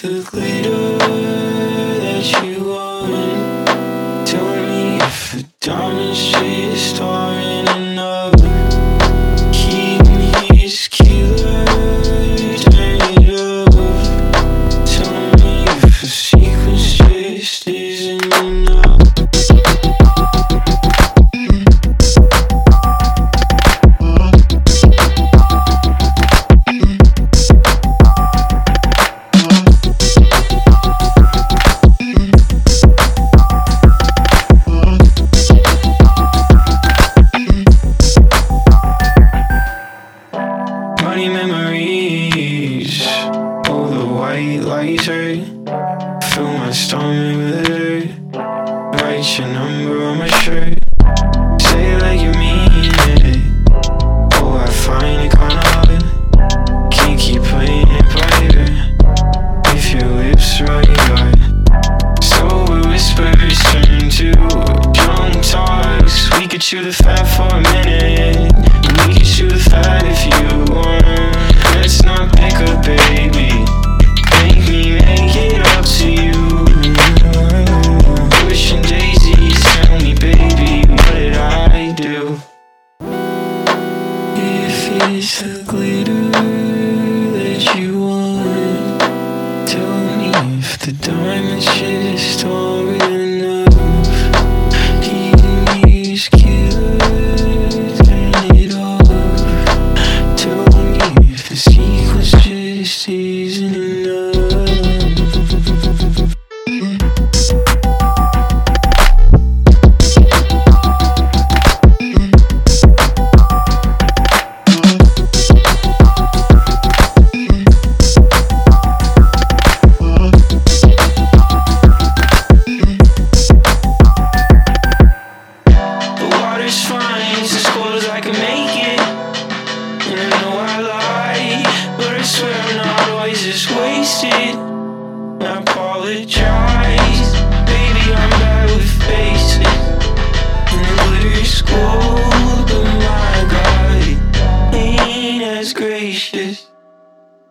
the glitter that you want? Tell me if the diamonds just aren't enough. Keep me as killer, turn it up. Tell me if the sequence just isn't enough. Funny memories, all the white lights hurt. Fill my stomach with dirt. Write your number on my shirt. Say it like you mean it. Oh, I find it kinda hard. Can't keep playing it private if your lips right hard. So whispers turn to drunk talks. We could chew the fat for a minute. We could chew the fat if you want. Let's not pick a baby. Make me make it up to you. Pushing daisies, tell me baby, what did I do? If it's the glitter that you want, tell me if the diamonds just aren't enough. These killers turn it off. Tell me if the sequence just isn't enough. The water's fine, it's as cold as I can make it. And I know I lie, but I swear I'm not always just wasted. I apologize, baby, I'm bad with faces. And the glitter's cold.